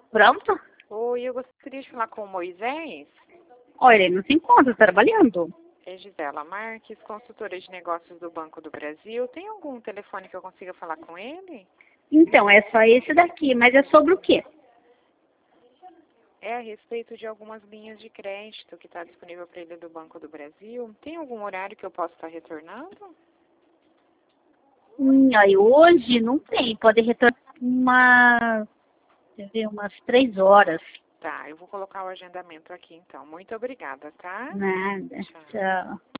Pronto? Oi, eu gostaria de falar com o Moisés. Olha, ele não se encontra, tá trabalhando. É Gisela Marques, consultora de negócios do Banco do Brasil. Tem algum telefone que eu consiga falar com ele? Então, é só esse daqui, mas é sobre o quê? É a respeito de algumas linhas de crédito que está disponível para ele do Banco do Brasil. Tem algum horário que eu possa estar retornando? Aí hoje não tem, pode retornar quer ver, umas 3 horas. Tá, eu vou colocar o agendamento aqui então. Muito obrigada, tá? Nada, Tchau. tchau.